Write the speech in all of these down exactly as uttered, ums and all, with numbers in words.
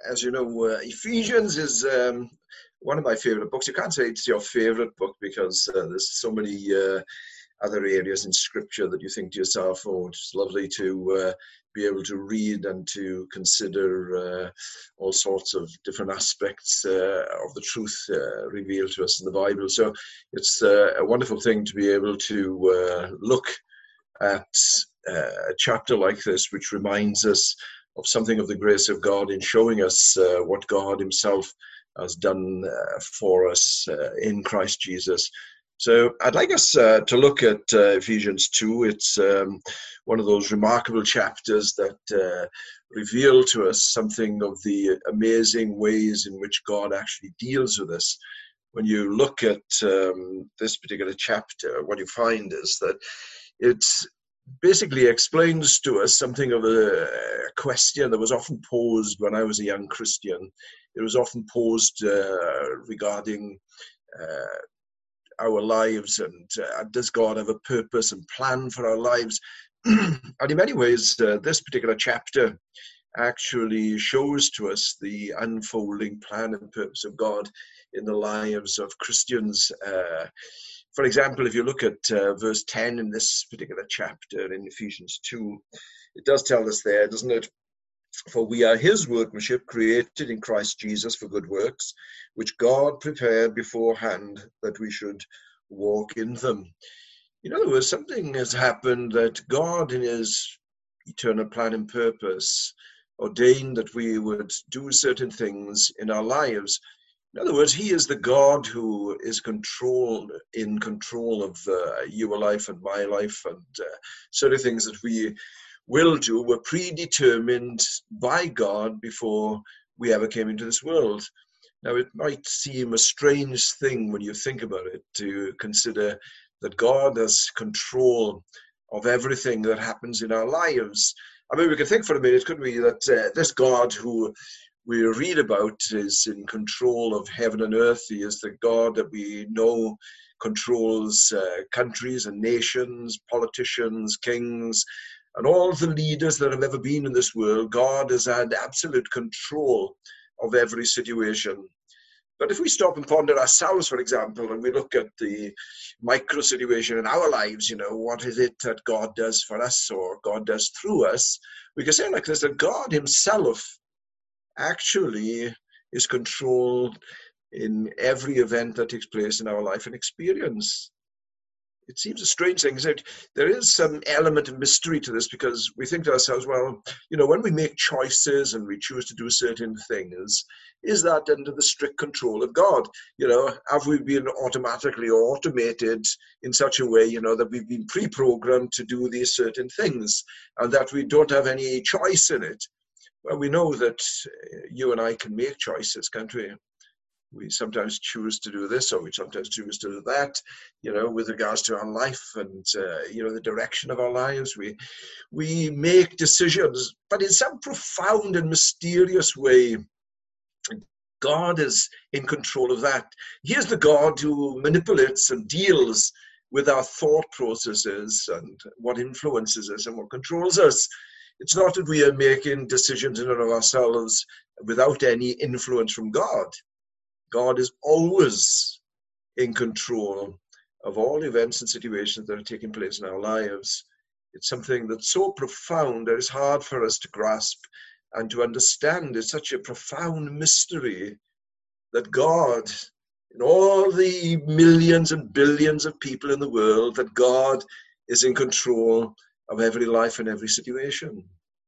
as you know, uh, Ephesians is um, one of my favorite books. You can't say it's your favorite book because uh, there's so many uh, other areas in Scripture that you think to yourself, oh, it's lovely to uh, be able to read and to consider uh, all sorts of different aspects uh, of the truth uh, revealed to us in the Bible. So it's uh, a wonderful thing to be able to uh, look at uh, a chapter like this, which reminds us of something of the grace of God in showing us uh, what God himself has done uh, for us uh, in Christ Jesus. So I'd like us uh, to look at uh, Ephesians two. It's um, one of those remarkable chapters that uh, reveal to us something of the amazing ways in which God actually deals with us. When you look at um, this particular chapter, what you find is that it's basically explains to us something of a question that was often posed when I was a young Christian. It was often posed uh, regarding uh, our lives and uh, does God have a purpose and plan for our lives? And in many ways, uh, this particular chapter actually shows to us the unfolding plan and purpose of God in the lives of Christians. Uh, For example, if you look at uh, verse ten in this particular chapter in Ephesians two, it does tell us there, doesn't it? For we are his workmanship, created in Christ Jesus for good works, which God prepared beforehand that we should walk in them. In other words, something has happened that God in his eternal plan and purpose ordained that we would do certain things in our lives. In other words, he is the God who is controlled in control of uh, your life and my life, and uh, certain things that we will do were predetermined by God before we ever came into this world. Now, it might seem a strange thing when you think about it to consider that God has control of everything that happens in our lives. I mean, we can think for a minute, couldn't we, that uh, this God who we read about is in control of heaven and earth. He is the God that we know controls uh, countries and nations, politicians, kings, and all the leaders that have ever been in this world. God has had absolute control of every situation. But if we stop and ponder ourselves, for example, and we look at the micro situation in our lives, you know, what is it that God does for us or God does through us? We can say like this, that God himself actually is controlled in every event that takes place in our life and experience. It seems a strange thing, isn't it? There is some element of mystery to this because we think to ourselves, well, you know, when we make choices and we choose to do certain things, is that under the strict control of God? You know, have we been automatically or automated in such a way, you know, that we've been pre-programmed to do these certain things and that we don't have any choice in it? Well, we know that you and I can make choices, can't we? We sometimes choose to do this or we sometimes choose to do that, you know, with regards to our life and, uh, you know, the direction of our lives. We, we make decisions, but in some profound and mysterious way, God is in control of that. He is the God who manipulates and deals with our thought processes and what influences us and what controls us. It's not that we are making decisions in and of ourselves without any influence from God. God is always in control of all events and situations that are taking place in our lives. It's something that's so profound that it's hard for us to grasp and to understand. It's such a profound mystery that God, in all the millions and billions of people in the world, that God is in control of every life and every situation.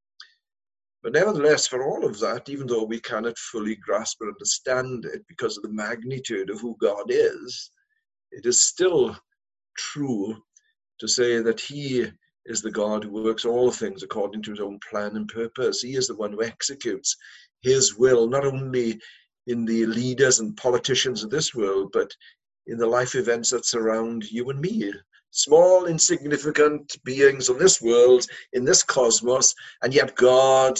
But nevertheless, for all of that, even though we cannot fully grasp or understand it because of the magnitude of who God is, it is still true to say that he is the God who works all things according to his own plan and purpose. He is the one who executes his will, not only in the leaders and politicians of this world, but in the life events that surround you and me. Small, insignificant beings of this world, in this cosmos, and yet God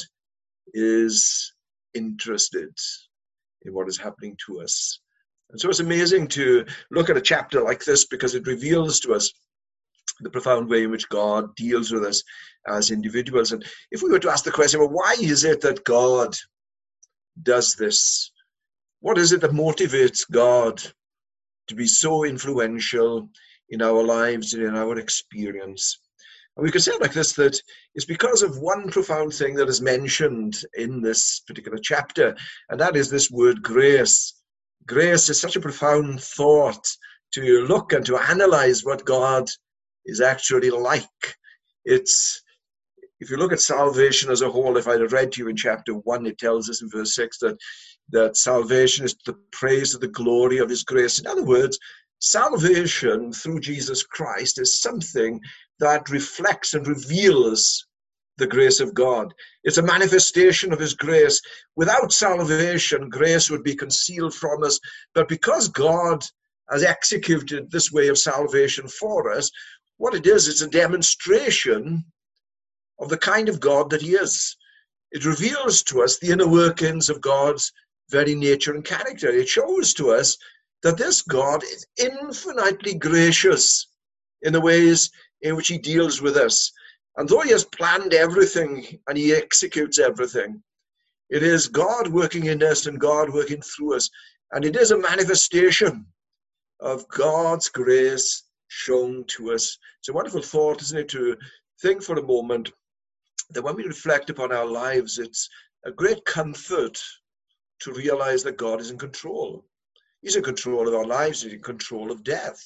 is interested in what is happening to us. And so it's amazing to look at a chapter like this because it reveals to us the profound way in which God deals with us as individuals. And if we were to ask the question, well, why is it that God does this? What is it that motivates God to be so influential in our lives and in our experience? And we could say it like this, that it's because of one profound thing that is mentioned in this particular chapter, and that is this word grace. Grace is such a profound thought to look and to analyze what God is actually like. It's, if you look at salvation as a whole, if I had read to you in chapter one, it tells us in verse six that, that salvation is the praise of the glory of his grace. In other words, salvation through Jesus Christ is something that reflects and reveals the grace of God. It's a manifestation of his grace. Without salvation, grace would be concealed from us. But because God has executed this way of salvation for us, what it is, it's a demonstration of the kind of God that he is. It reveals to us the inner workings of God's very nature and character. It shows to us that this God is infinitely gracious in the ways in which he deals with us. And though he has planned everything and he executes everything, it is God working in us and God working through us. And it is a manifestation of God's grace shown to us. It's a wonderful thought, isn't it, to think for a moment that when we reflect upon our lives, it's a great comfort to realize that God is in control. He's in control of our lives. He's in control of death.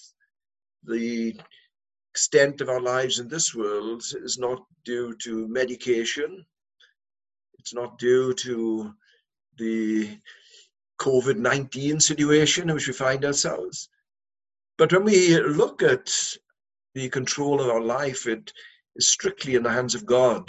The extent of our lives in this world is not due to medication. It's not due to the COVID nineteen situation in which we find ourselves. But when we look at the control of our life, it is strictly in the hands of God.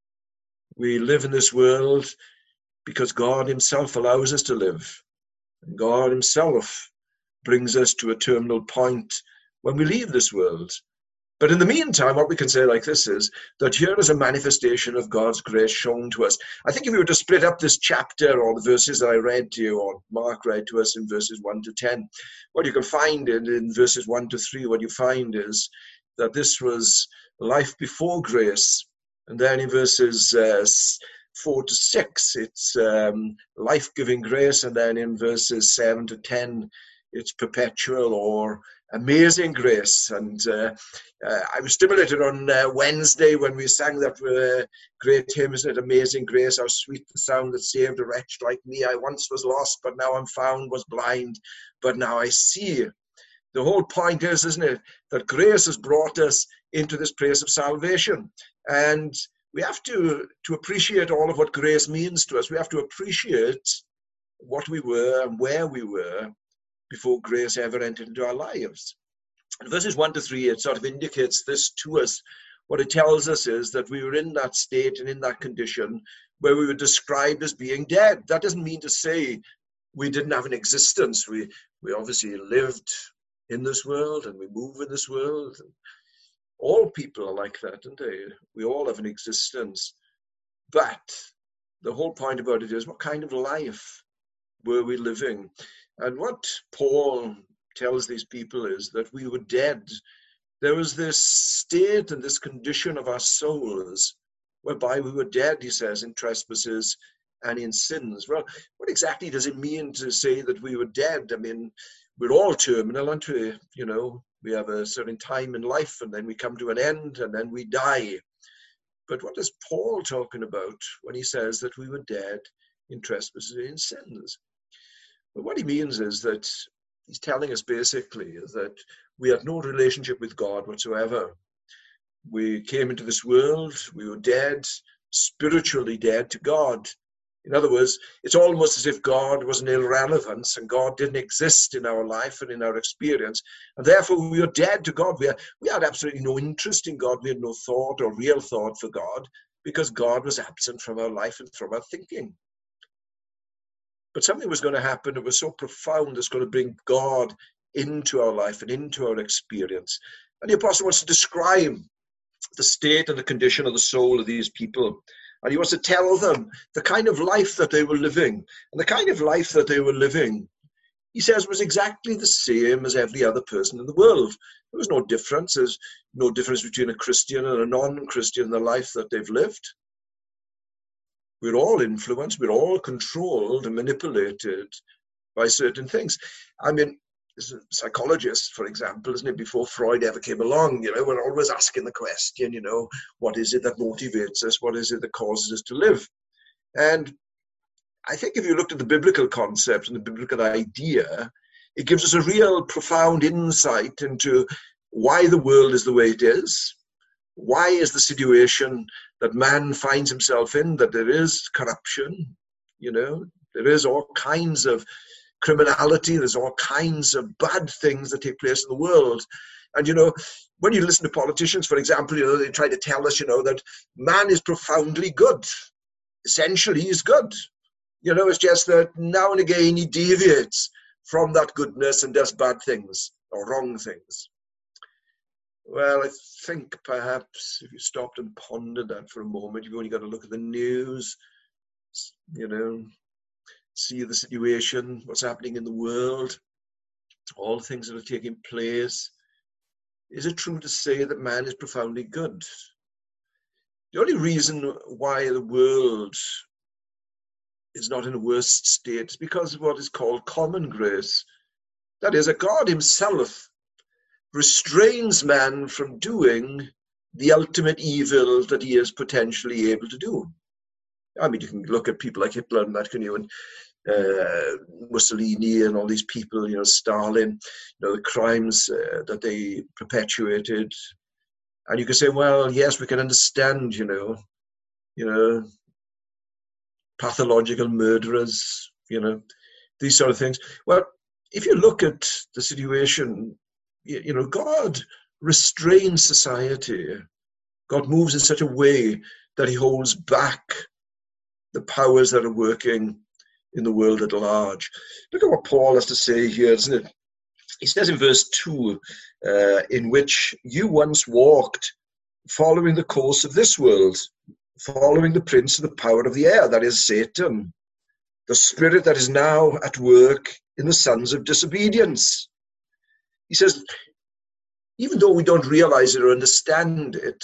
We live in this world because God himself allows us to live. And God himself brings us to a terminal point when we leave this world. But in the meantime, what we can say like this is that here is a manifestation of God's grace shown to us. I think if we were to split up this chapter or the verses that I read to you, or Mark read to us in verses one to ten, what you can find in, in verses one to three, what you find is that this was life before grace. And then in verses uh, four to six, it's um, life-giving grace. And then in verses seven to ten, it's perpetual or amazing grace. And uh, uh, I was stimulated on uh, Wednesday when we sang that uh, great hymn, isn't it? Amazing grace, how sweet the sound that saved a wretch like me. I once was lost, but now I'm found, was blind, but now I see. The whole point is, isn't it, that grace has brought us into this place of salvation. And we have to, to appreciate all of what grace means to us. We have to appreciate what we were and where we were before grace ever entered into our lives. In verses one to three, it sort of indicates this to us. What it tells us is that we were in that state and in that condition where we were described as being dead. That doesn't mean to say we didn't have an existence. We, we obviously lived in this world and we move in this world. All people are like that, aren't they? We all have an existence. But the whole point about it is, what kind of life were we living? And what Paul tells these people is that we were dead. There was this state and this condition of our souls whereby we were dead, he says, in trespasses and in sins. Well, what exactly does it mean to say that we were dead? I mean, we're all terminal, aren't we? You know, we have a certain time in life and then we come to an end and then we die. But what is Paul talking about when he says that we were dead in trespasses and in sins? But what he means is that he's telling us basically that we had no relationship with God whatsoever. We came into this world, we were dead, spiritually dead to God. In other words, it's almost as if God was an irrelevance and God didn't exist in our life and in our experience. And therefore we were dead to God. We had, we had absolutely no interest in God. We had no thought or real thought for God because God was absent from our life and from our thinking. But something was going to happen that was so profound that's going to bring God into our life and into our experience. And the apostle wants to describe the state and the condition of the soul of these people. And he wants to tell them the kind of life that they were living. And the kind of life that they were living, he says, was exactly the same as every other person in the world. There was no difference. There's no difference between a Christian and a non-Christian in the life that they've lived. We're all influenced, we're all controlled and manipulated by certain things. I mean, psychologists, for example, isn't it, before Freud ever came along, you know, we're always asking the question, you know, what is it that motivates us? What is it that causes us to live? And I think if you looked at the biblical concept and the biblical idea, it gives us a real profound insight into why the world is the way it is. Why is the situation that man finds himself in, that there is corruption, you know, there is all kinds of criminality, there's all kinds of bad things that take place in the world. And, you know, when you listen to politicians, for example, you know, they try to tell us, you know, that man is profoundly good. Essentially, he's good. You know, it's just that now and again he deviates from that goodness and does bad things or wrong things. Well, I think perhaps if you stopped and pondered that for a moment, you've only got to look at the news, you know, see the situation, what's happening in the world, all the things that are taking place. Is it true to say that man is profoundly good? The only reason why the world is not in a worse state is because of what is called common grace. That is, that God himself restrains man from doing the ultimate evil that he is potentially able to do. I mean, you can look at people like Hitler and that, can you, and uh, Mussolini and all these people, you know, Stalin, you know, the crimes uh, that they perpetuated. And you can say, well, yes, we can understand, you know, you know, pathological murderers, you know, these sort of things. Well, if you look at the situation, you, you know, God restrains society. God moves in such a way that he holds back the powers that are working in the world at large. Look at what Paul has to say here, isn't it? He says in verse two, uh, in which you once walked following the course of this world, following the prince of the power of the air, that is Satan, the spirit that is now at work in the sons of disobedience. He says, even though we don't realize it or understand it,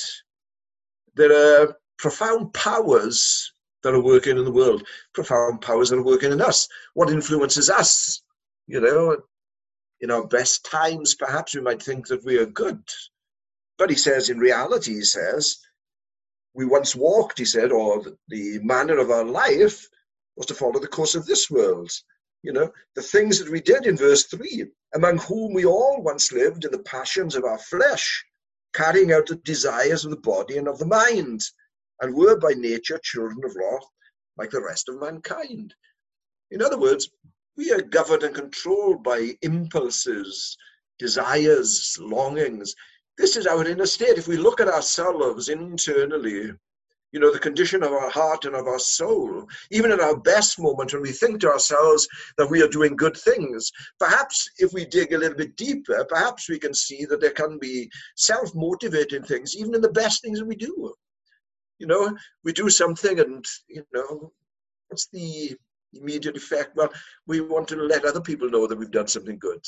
there are profound powers that are working in the world, profound powers that are working in us. What influences us? You know, in our best times, perhaps we might think that we are good. But he says, in reality, he says, we once walked, he said, or the manner of our life was to follow the course of this world. You know, the things that we did in verse three, among whom we all once lived in the passions of our flesh, carrying out the desires of the body and of the mind, and were by nature children of wrath, like the rest of mankind. In other words, we are governed and controlled by impulses, desires, longings. This is our inner state. If we look at ourselves internally, you know, the condition of our heart and of our soul, even in our best moment when we think to ourselves that we are doing good things, perhaps if we dig a little bit deeper, perhaps we can see that there can be self-motivating things, even in the best things that we do. You know, we do something and, you know, what's the immediate effect? Well, we want to let other people know that we've done something good.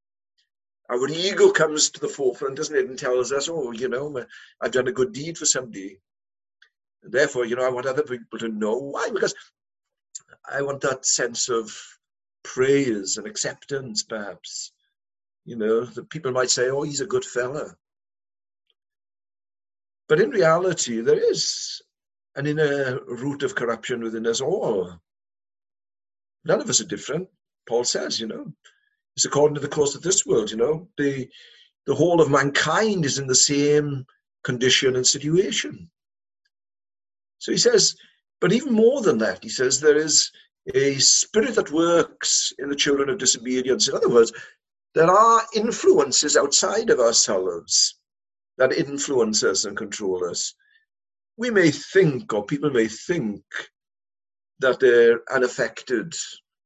Our ego comes to the forefront, doesn't it, and tells us, oh, you know, I've done a good deed for somebody. And therefore, you know, I want other people to know. Why? Because I want that sense of praise and acceptance, perhaps. You know, that people might say, oh, he's a good fella. But in reality, there is an inner root of corruption within us all. None of us are different. Paul says, you know, it's according to the course of this world, you know. The, the whole of mankind is in the same condition and situation. So he says, but even more than that, he says, there is a spirit that works in the children of disobedience. In other words, there are influences outside of ourselves that influence us and control us. We may think, or people may think, that they're unaffected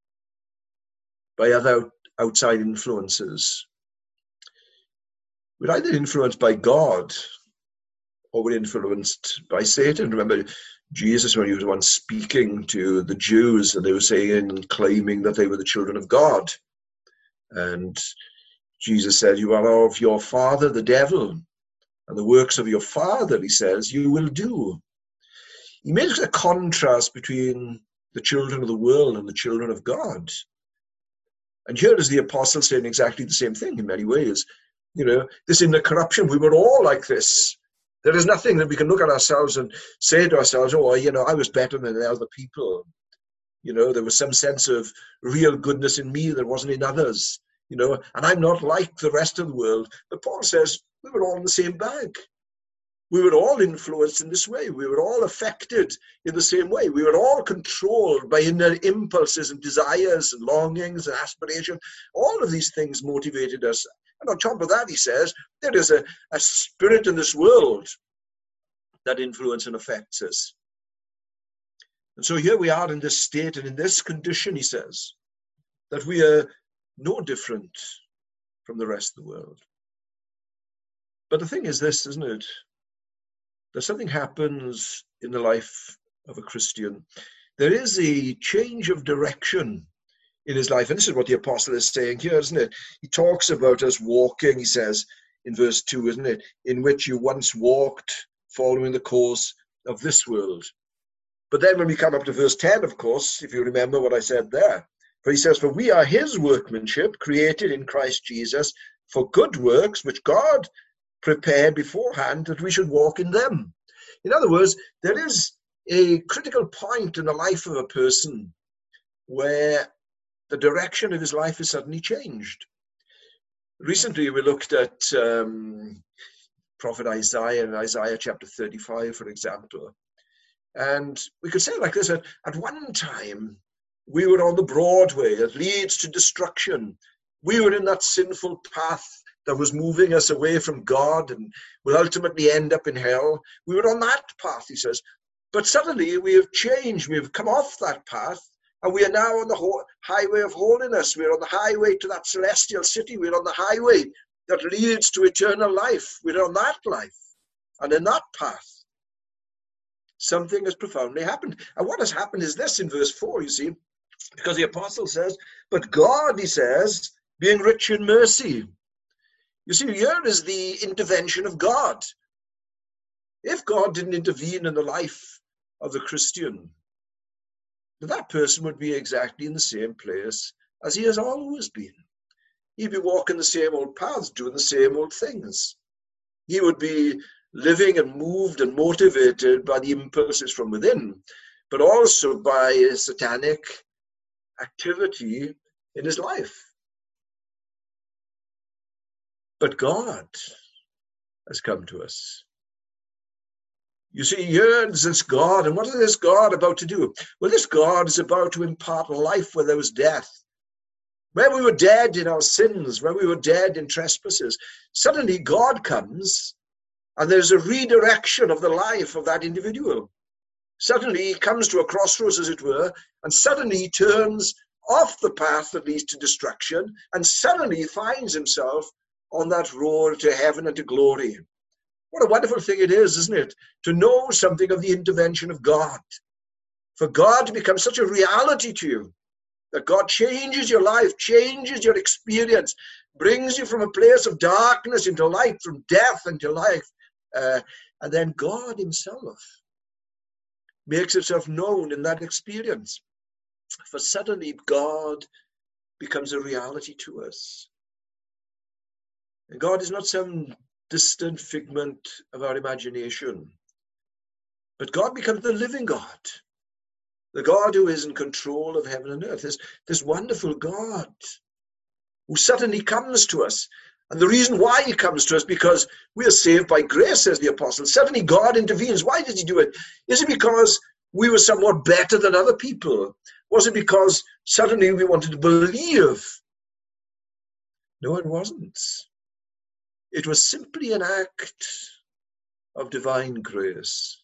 by other outside influences. We're either influenced by God or we're influenced by Satan. Remember Jesus, when he was once speaking to the Jews, and they were saying and claiming that they were the children of God. And Jesus said, you are of your father, the devil, and the works of your father, he says, you will do. he makes a contrast between the children of the world and the children of God. And here is the apostle saying exactly the same thing in many ways. You know, this inner corruption, we were all like this. There is nothing that we can look at ourselves and say to ourselves, oh, you know, I was better than the other people. You know, there was some sense of real goodness in me that wasn't in others. You know, and I'm not like the rest of the world. But Paul says we were all in the same bag. We were all influenced in this way. We were all affected in the same way. We were all controlled by inner impulses and desires and longings and aspirations. All of these things motivated us. And on top of that, he says, there is a, a spirit in this world that influences and affects us. And so here we are in this state and in this condition, he says, that we are no different from the rest of the world. But the thing is this, isn't it? That something happens in the life of a Christian. There is a change of direction in his life. And this is what the apostle is saying here, isn't it? He talks about us walking, he says in verse two, isn't it? In which you once walked, following the course of this world. But then when we come up to verse ten, of course, if you remember what I said there, for he says, for we are his workmanship, created in Christ Jesus for good works, which God prepared beforehand that we should walk in them. In other words, there is a critical point in the life of a person where the direction of his life is suddenly changed. Recently, we looked at um, Prophet Isaiah in Isaiah chapter thirty-five, for example. And we could say it like this, at, at one time, we were on the broad way that leads to destruction. We were in that sinful path that was moving us away from God and will ultimately end up in hell. We were on that path, he says. But suddenly we have changed. We have come off that path, and we are now on the highway of holiness. We're on the highway to that celestial city. We're on the highway that leads to eternal life. We're on that life. And in that path, something has profoundly happened. And what has happened is this in verse four, you see, because the apostle says, but God, he says, being rich in mercy. You see, here is the intervention of God. If God didn't intervene in the life of the Christian, that person would be exactly in the same place as he has always been. He'd be walking the same old paths, doing the same old things. He would be living and moved and motivated by the impulses from within, but also by a satanic activity in his life. But God has come to us. You see, here is this God, and what is this God about to do? Well, this God is about to impart life where there was death. Where we were dead in our sins, where we were dead in trespasses, suddenly God comes, and there's a redirection of the life of that individual. Suddenly he comes to a crossroads, as it were, and suddenly he turns off the path that leads to destruction, and suddenly he finds himself on that road to heaven and to glory. What a wonderful thing it is, isn't it, to know something of the intervention of God. For God to become such a reality to you, that God changes your life, changes your experience, brings you from a place of darkness into light, from death into life. Uh, and then God himself makes himself known in that experience. For suddenly God becomes a reality to us. And God is not some distant figment of our imagination, but God becomes the living God, the God who is in control of heaven and earth, this, this wonderful God who suddenly comes to us. And the reason why he comes to us, because we are saved by grace, says the apostle. Suddenly God intervenes. Why did he do it? Is it because we were somewhat better than other people? Was it because suddenly we wanted to believe? No, it wasn't. It was simply an act of divine grace.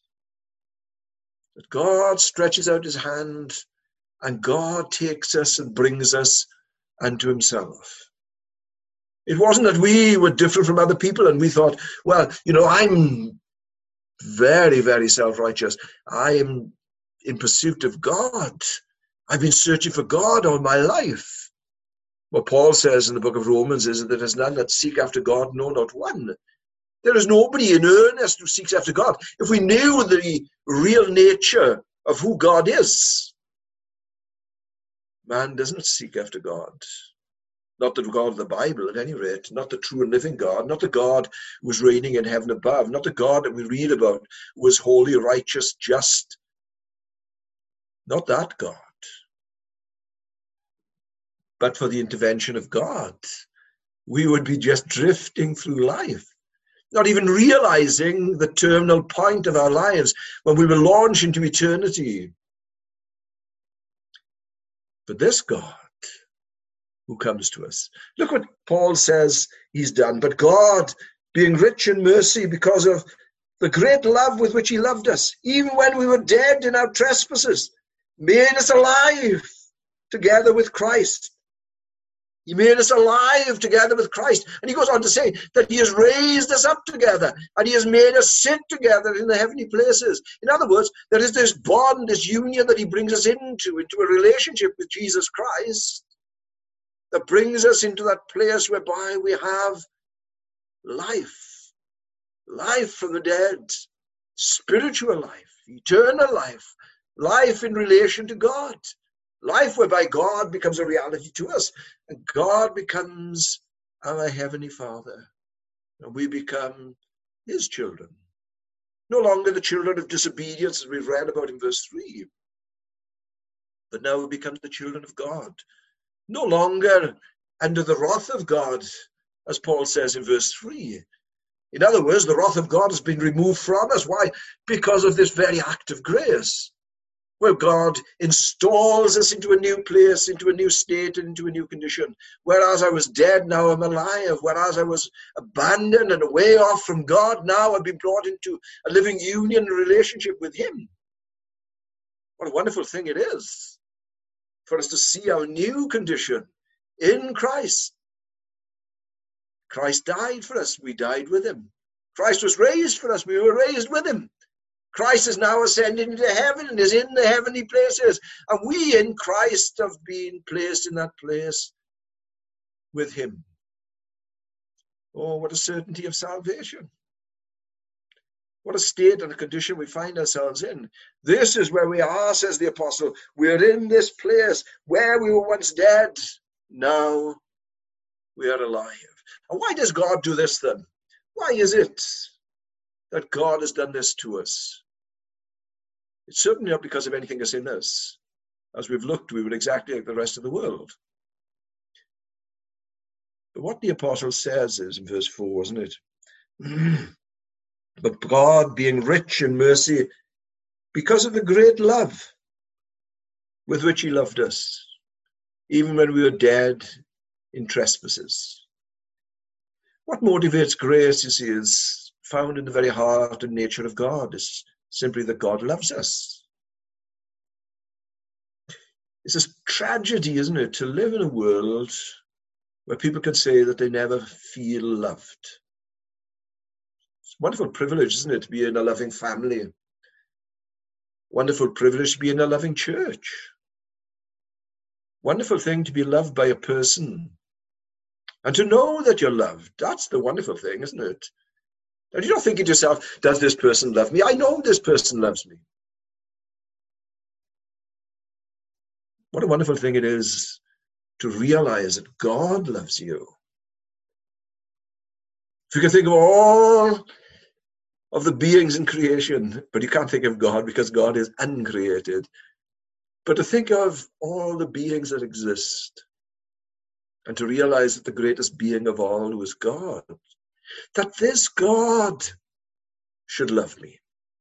That God stretches out his hand and God takes us and brings us unto himself. It wasn't that we were different from other people and we thought, well, you know, I'm very, very self-righteous. I am in pursuit of God. I've been searching for God all my life. What Paul says in the book of Romans is that there's none that seek after God, no, not one. There is nobody in earnest who seeks after God. If we knew the real nature of who God is, man doesn't seek after God. Not the God of the Bible, at any rate. Not the true and living God. Not the God who is reigning in heaven above. Not the God that we read about who is holy, righteous, just. Not that God. But for the intervention of God, we would be just drifting through life, not even realizing the terminal point of our lives when we will launch into eternity. But this God who comes to us, look what Paul says he's done. But God, being rich in mercy because of the great love with which he loved us, even when we were dead in our trespasses, made us alive together with Christ. He made us alive together with Christ. And he goes on to say that he has raised us up together and he has made us sit together in the heavenly places. In other words, there is this bond, this union that he brings us into, into a relationship with Jesus Christ that brings us into that place whereby we have life, life from the dead, spiritual life, eternal life, life in relation to God. Life whereby God becomes a reality to us, and God becomes our Heavenly Father, and we become his children. No longer the children of disobedience, as we've read about in verse three, but now we become the children of God. No longer under the wrath of God, as Paul says in verse three. In other words, the wrath of God has been removed from us. Why? Because of this very act of grace, where God installs us into a new place, into a new state, and into a new condition. Whereas I was dead, now I'm alive. Whereas I was abandoned and away off from God, now I've been brought into a living union and relationship with him. What a wonderful thing it is for us to see our new condition in Christ. Christ died for us. We died with him. Christ was raised for us. We were raised with him. Christ is now ascended into heaven and is in the heavenly places. And we in Christ have been placed in that place with him. Oh, what a certainty of salvation. What a state and a condition we find ourselves in. This is where we are, says the apostle. We're in this place where we were once dead. Now we are alive. And why does God do this then? Why is it that God has done this to us? It's certainly not because of anything that's in us. As we've looked, we were exactly like the rest of the world. But what the apostle says is in verse four, isn't it? But God, being rich in mercy, because of the great love with which he loved us, even when we were dead in trespasses. What motivates grace, you see, is found in the very heart and nature of God. It's simply that God loves us. It's a tragedy, isn't it, to live in a world where people can say that they never feel loved. It's a wonderful privilege, isn't it, to be in a loving family. Wonderful privilege to be in a loving church. Wonderful thing to be loved by a person. And to know that you're loved, that's the wonderful thing, isn't it? And you're not thinking to yourself, does this person love me? I know this person loves me. What a wonderful thing it is to realize that God loves you. If you can think of all of the beings in creation, but you can't think of God because God is uncreated, but to think of all the beings that exist and to realize that the greatest being of all was God, that this God should love me.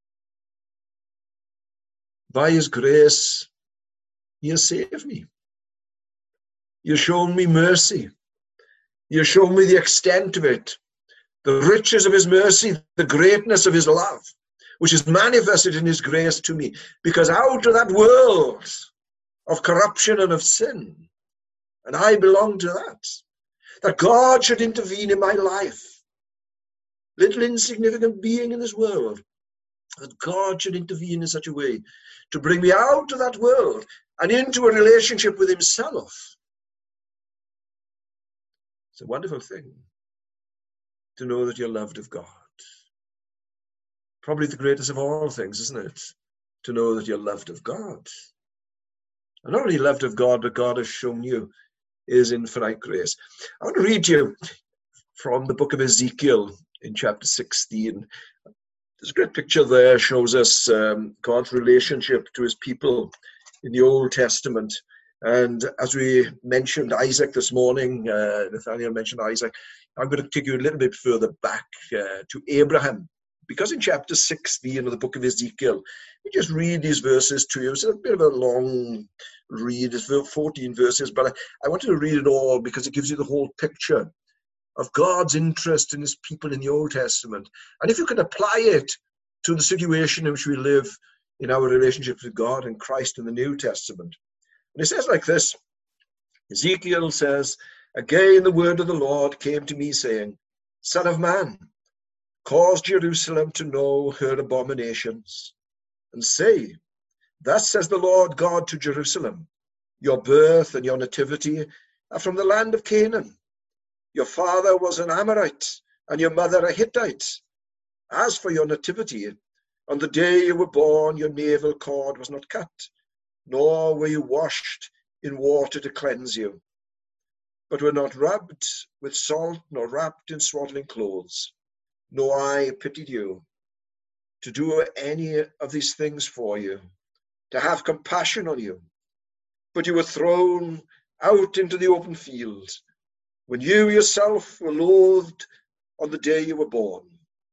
By his grace, he has saved me. He has shown me mercy. He has shown me the extent of it, the riches of his mercy, the greatness of his love, which is manifested in his grace to me. Because out of that world of corruption and of sin, and I belong to that, that God should intervene in my life, little insignificant being in this world, that God should intervene in such a way to bring me out of that world and into a relationship with himself. It's a wonderful thing to know that you're loved of God. Probably the greatest of all things, isn't it? To know that you're loved of God. And not only loved of God, but God has shown you his infinite grace. I want to read you from the book of Ezekiel in chapter sixteen. There's a great picture there, shows us um, God's relationship to his people in the Old Testament. And as we mentioned Isaac this morning, uh, Nathaniel mentioned Isaac, I'm going to take you a little bit further back uh, to Abraham. Because in chapter sixteen of the book of Ezekiel, we just read these verses to you. It's a bit of a long read, it's fourteen verses, but I, I wanted to read it all because it gives you the whole picture of God's interest in his people in the Old Testament. And if you can apply it to the situation in which we live in our relationships with God and Christ in the New Testament. And it says like this, Ezekiel says, "Again the word of the Lord came to me saying, Son of man, cause Jerusalem to know her abominations, and say, Thus says the Lord God to Jerusalem, your birth and your nativity are from the land of Canaan. Your father was an Amorite, and your mother a Hittite. As for your nativity, on the day you were born, your navel cord was not cut, nor were you washed in water to cleanse you, but were not rubbed with salt, nor wrapped in swaddling clothes. No eye pitied you to do any of these things for you, to have compassion on you. But you were thrown out into the open field, when you yourself were loathed on the day you were born.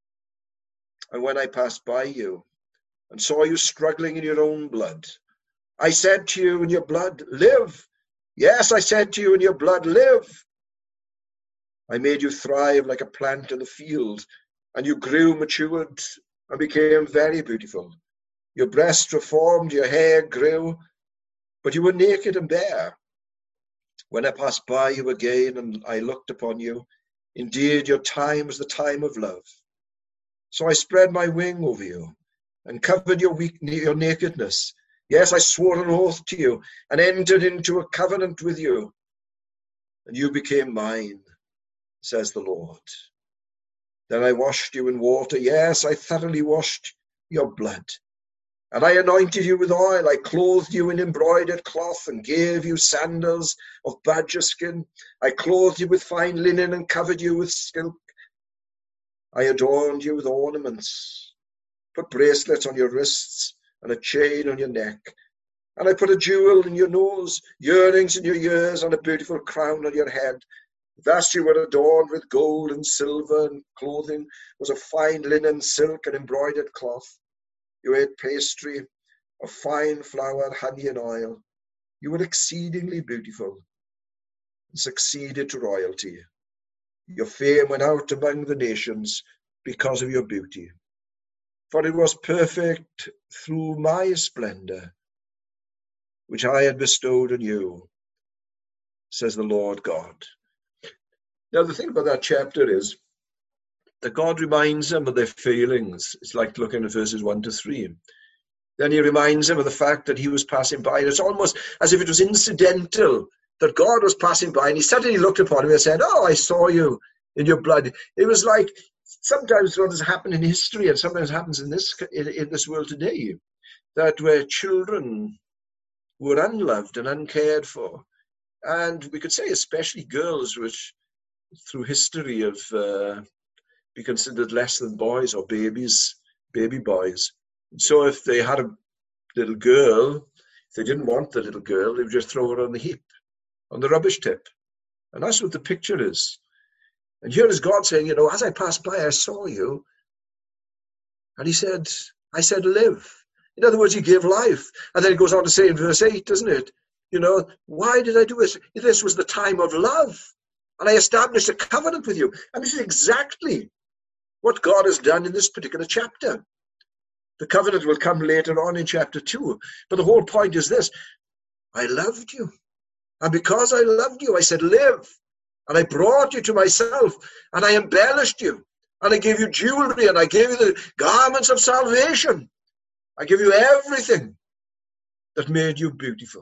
And when I passed by you and saw you struggling in your own blood, I said to you in your blood, live. Yes, I said to you in your blood, live. I made you thrive like a plant in the field, and you grew, matured, and became very beautiful. Your breasts were formed, your hair grew, but you were naked and bare. When I passed by you again and I looked upon you, indeed your time was the time of love. So I spread my wing over you and covered your, weak, your nakedness. Yes, I swore an oath to you and entered into a covenant with you, and you became mine, says the Lord. Then I washed you in water. Yes, I thoroughly washed your blood. And I anointed you with oil. I clothed you in embroidered cloth and gave you sandals of badger skin. I clothed you with fine linen and covered you with silk. I adorned you with ornaments, put bracelets on your wrists and a chain on your neck. And I put a jewel in your nose, earrings in your ears, and a beautiful crown on your head. Thus you were adorned with gold and silver, and clothing was of fine linen, silk, and embroidered cloth. You ate pastry of fine flour, honey, and oil. You were exceedingly beautiful and succeeded to royalty. Your fame went out among the nations because of your beauty. For it was perfect through my splendor, which I had bestowed on you, says the Lord God. Now, the thing about that chapter is that God reminds them of their failings. It's like looking at verses one to three. Then he reminds them of the fact that he was passing by. And it's almost as if it was incidental that God was passing by and he suddenly looked upon him and said, oh, I saw you in your blood. It was like sometimes what has happened in history and sometimes happens in this, in, in this world today, that where children were unloved and uncared for, and we could say especially girls, which through history have uh, be considered less than boys or babies, baby boys. So if they had a little girl, if they didn't want the little girl, they would just throw her on the heap, on the rubbish tip. And that's what the picture is. And here is God saying, you know, as I passed by, I saw you. And he said, I said, live. In other words, he gave life. And then it goes on to say in verse eight, doesn't it? You know, why did I do this? This was the time of love. And I established a covenant with you. And this is exactly what God has done in this particular chapter. The covenant will come later on in chapter two. But the whole point is this. I loved you. And because I loved you, I said, live. And I brought you to myself. And I embellished you. And I gave you jewelry. And I gave you the garments of salvation. I gave you everything that made you beautiful.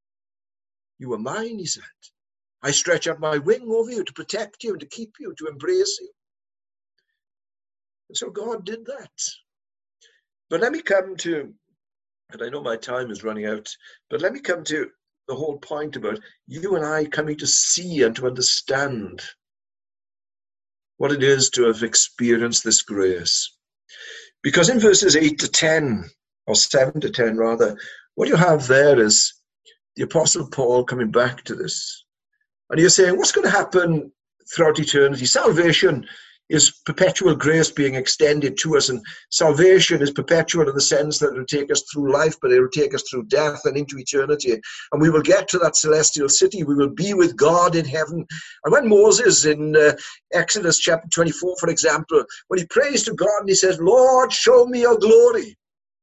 You were mine, he said. I stretch out my wing over you to protect you, to keep you, to embrace you. And so God did that. But let me come to, and I know my time is running out, but let me come to the whole point about you and I coming to see and to understand what it is to have experienced this grace. Because in verses eight to ten, or seven to ten rather, what you have there is the Apostle Paul coming back to this. And you're saying, what's going to happen throughout eternity? Salvation is perpetual grace being extended to us, and salvation is perpetual in the sense that it will take us through life, but it will take us through death and into eternity. And we will get to that celestial city. We will be with God in heaven. And when Moses in uh, Exodus chapter twenty-four, for example, when he prays to God and he says, Lord, show me your glory.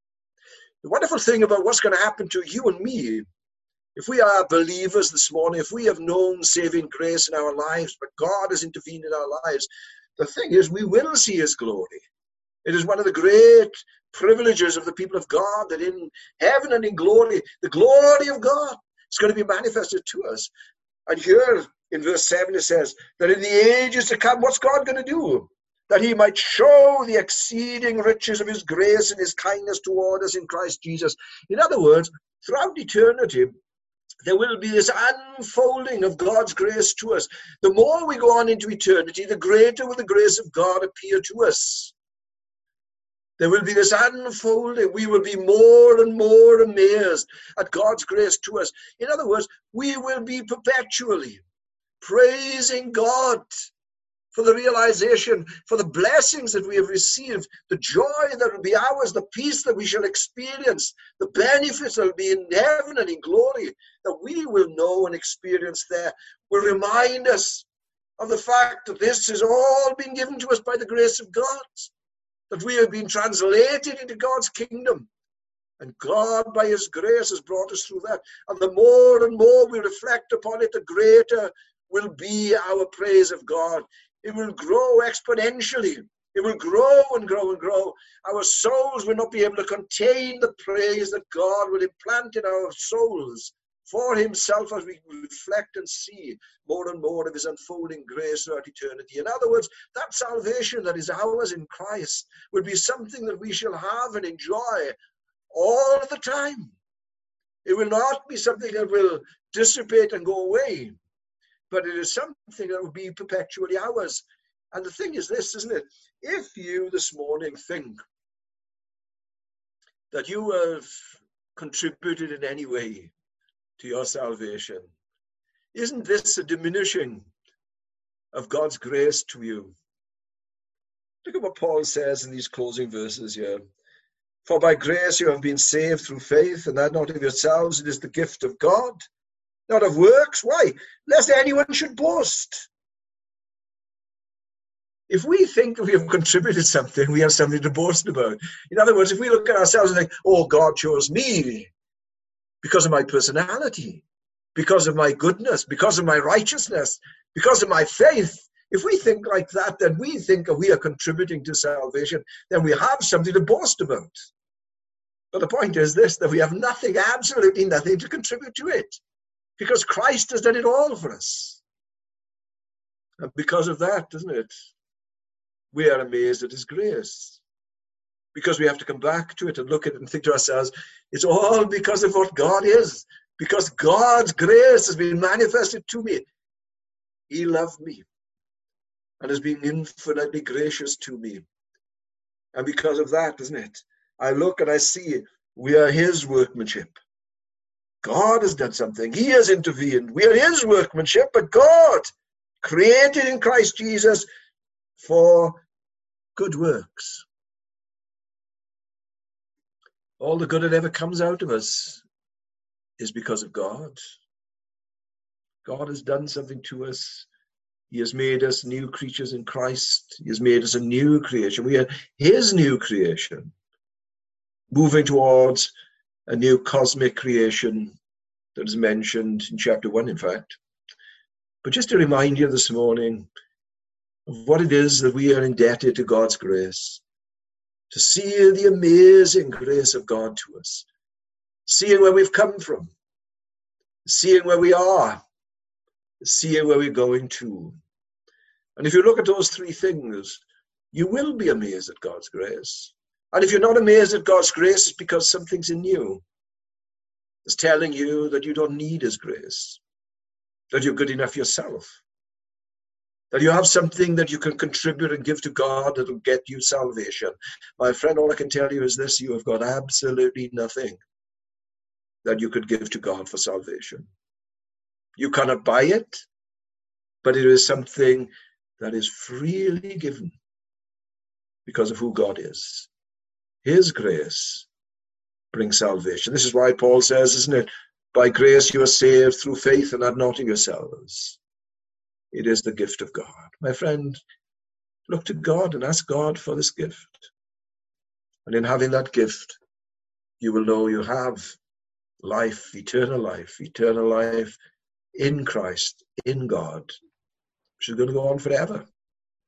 The wonderful thing about what's going to happen to you and me, if we are believers this morning, if we have known saving grace in our lives, but God has intervened in our lives, the thing is, we will see his glory. It is one of the great privileges of the people of God that in heaven and in glory, the glory of God is going to be manifested to us. And here in verse seven it says that in the ages to come, what's God going to do? That he might show the exceeding riches of his grace and his kindness toward us in Christ Jesus. In other words, throughout eternity, there will be this unfolding of God's grace to us. The more we go on into eternity, the greater will the grace of God appear to us. There will be this unfolding. We will be more and more amazed at God's grace to us. In other words, we will be perpetually praising God for the realization, for the blessings that we have received, the joy that will be ours, the peace that we shall experience, the benefits that will be in heaven and in glory, that we will know and experience there, will remind us of the fact that this has all been given to us by the grace of God, that we have been translated into God's kingdom, and God, by his grace, has brought us through that. And the more and more we reflect upon it, the greater will be our praise of God. It will grow exponentially. It will grow and grow and grow. Our souls will not be able to contain the praise that God will implant in our souls for himself as we reflect and see more and more of his unfolding grace throughout eternity. In other words, that salvation that is ours in Christ will be something that we shall have and enjoy all the time. It will not be something that will dissipate and go away, but it is something that will be perpetually ours. And the thing is this, isn't it? If you this morning think that you have contributed in any way to your salvation, isn't this a diminishing of God's grace to you? Look at what Paul says in these closing verses here. For by grace you have been saved through faith, and that not of yourselves, it is the gift of God, not of works. Why? Lest anyone should boast. If we think we have contributed something, we have something to boast about. In other words, if we look at ourselves and think, oh, God chose me because of my personality, because of my goodness, because of my righteousness, because of my faith, if we think like that, then we think that we are contributing to salvation, then we have something to boast about. But the point is this, that we have nothing, absolutely nothing to contribute to it, because Christ has done it all for us. And because of that, isn't it, we are amazed at his grace. Because we have to come back to it and look at it and think to ourselves, it's all because of what God is. Because God's grace has been manifested to me. He loved me and has been infinitely gracious to me. And because of that, isn't it, I look and I see we are his workmanship. God has done something. He has intervened. We are his workmanship, but God created in Christ Jesus for good works. All the good that ever comes out of us is because of God. God has done something to us. He has made us new creatures in Christ. He has made us a new creation. We are his new creation, moving towards a new cosmic creation that is mentioned in chapter one, in fact. But just to remind you this morning of what it is that we are indebted to God's grace, to see the amazing grace of God to us, seeing where we've come from, seeing where we are, seeing where we're going to. And if you look at those three things, you will be amazed at God's grace. And if you're not amazed at God's grace, it's because something's in you. It's telling you that you don't need his grace, that you're good enough yourself, that you have something that you can contribute and give to God that will get you salvation. My friend, all I can tell you is this: you have got absolutely nothing that you could give to God for salvation. You cannot buy it, but it is something that is freely given because of who God is. His grace brings salvation. This is why Paul says, isn't it? By grace you are saved through faith, and that not in yourselves. It is the gift of God. My friend, look to God and ask God for this gift. And in having that gift, you will know you have life, eternal life, eternal life in Christ, in God, which is going to go on forever.